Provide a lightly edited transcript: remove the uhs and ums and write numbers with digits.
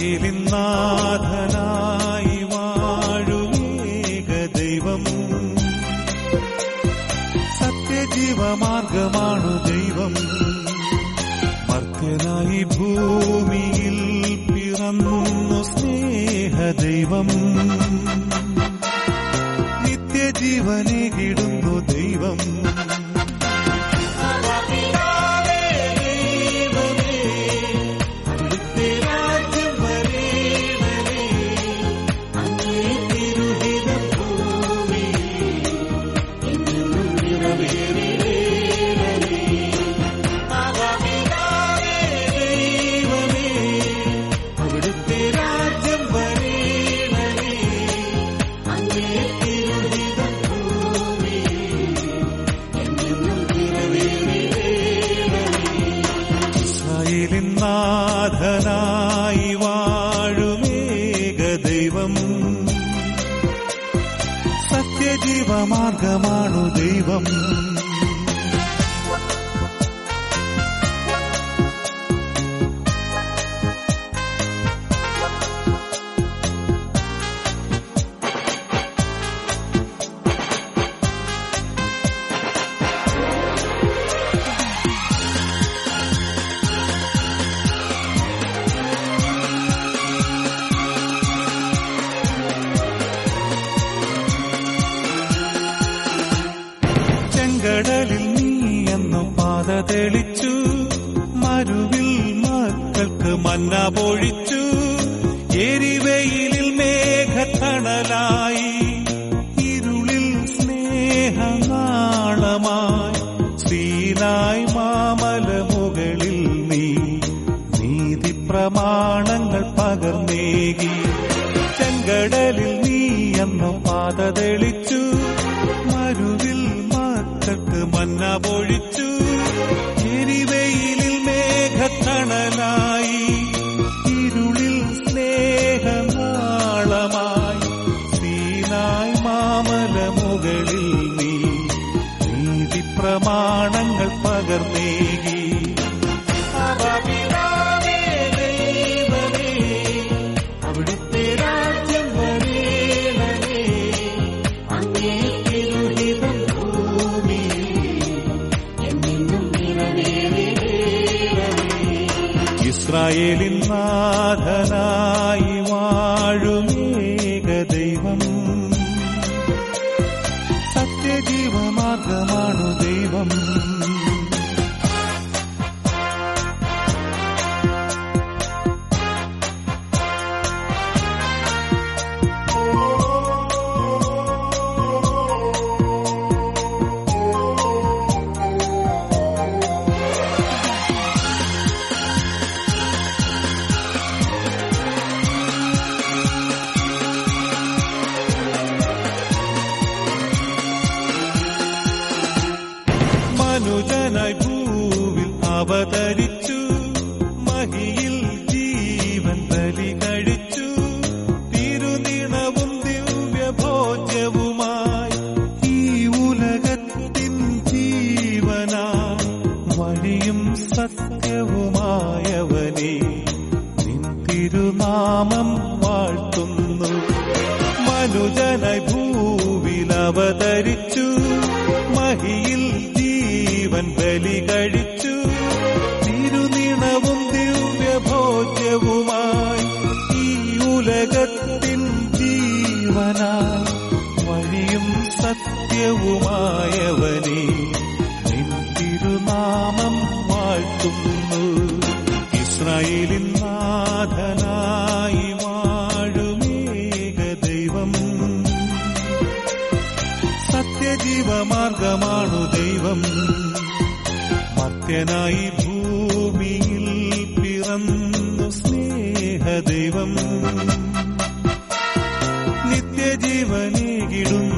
ഇസ്രായേലിൻ നാഥനായി വാഴുമേക ദൈവം, സത്യജീവമാർഗമാണു ദൈവം. മർത്യനായി ഭൂമിയിൽ പിറന്നു സ്നേഹദൈവം, നിത്യജീവനേകിടുന്നു ദൈവം. നാഥനായി വാഴുമേക ദൈവം, സത്യജീവമാർഗമാണു ദൈവം. കടലിൽ നീ എന്നു പാത തെളിച്ചു, മരുവിൽ മക്കൾക്ക് മന്ന പൊഴിച്ചു. എരിവെയിലിൽ മേഘത്തണലായി, ഇരുളിൽ സ്നേഹനാളമായി. സീനായ് മാമലമുകളിൽ നീ നീതി പ്രമാണങ്ങൾ പകർന്നേകി. ചെങ്കടലിൽ നീ എന്നു പാത തെളിച്ചു, മരുവിൽ മന്ന പൊഴിച്ചു. എരിവെയിലിൽ മേഘത്തണലായി, ഇരുളിൽ സ്നേഹനാളമായി. സീനായ് മാമലമുകളിൽ നീ നീതി പ്രമാണങ്ങൾ പകർന്നേകി. അവിടുത്തെ രാജ്യം വരേണമേ, അങ്ങേ തിരുഹിതം ഇസ്രായേലിൻ നാഥനായി വാഴുമേക ദൈവം, സത്യജീവമാർഗമാണു ദൈവം. മനുജനായി ഭൂവിൽ അവതരിച്ചു, മഹിയിൽ ജീവൻ ബലി കഴിച്ചു. തിരുനിണവും ദിവ്യഭോജ്യവുമായി ഈ ഉലകത്തിൻ ജീവനായി, വഴിയും സത്യവുമായവനെ നിൻ തിരുനാമം വാഴ്ത്തുന്നു. മനുജനായി ഭൂവിൽ അവതരിച്ചു, മഹിയിൽ ജീവൻ ബലി കഴിച്ചു. തിരുനിണവും ദിവ്യഭോജ്യവുമായി ഈ ഉലകത്തിൻ ജീവനായി, വഴിയും സത്യവുമായവനെ നിൻ തിരുനാമം വാഴ്ത്തുന്നു. ഇസ്രായേലിൻ നാഥനായി വാഴുമേക ദൈവം, സത്യജീവമാർഗമാണു ദൈവം. മർത്യനായി ഭൂമിയിൽ പിറന്നു സ്നേഹദൈവം, നിത്യജീവനേകിടുന്നു